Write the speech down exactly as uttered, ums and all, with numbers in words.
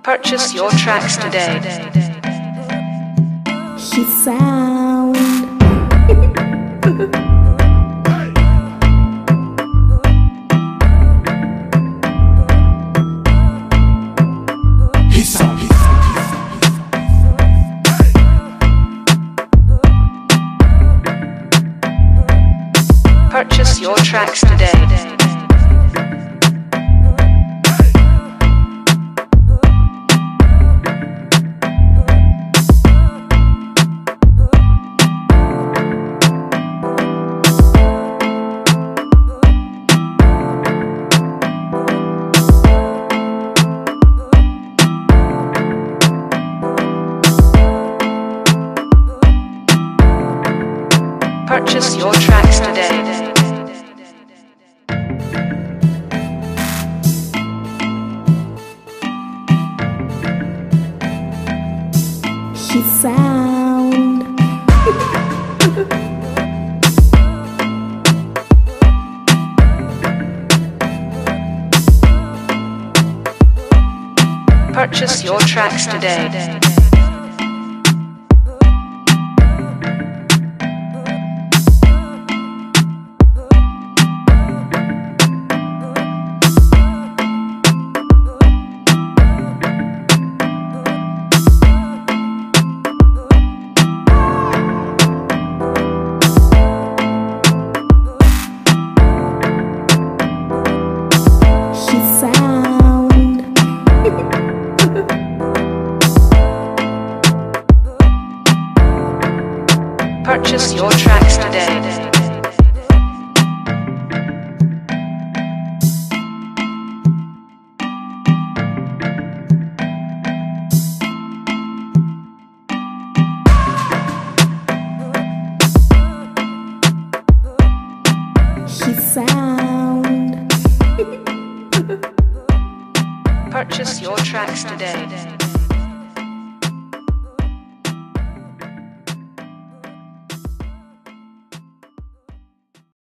Purchase your tracks today. She sound. He sound. Purchase your tracks today. Purchase your tracks today. She sound. Purchase your tracks today. Purchase your tracks today. She sound. Purchase your tracks today.